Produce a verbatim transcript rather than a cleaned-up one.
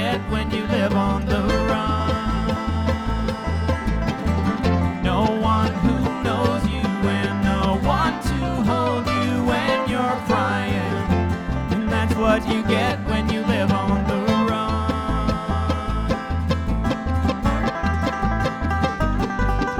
get when you live on the run. No one who knows you and no one to hold you when you're crying. And that's what you get when you live on the run.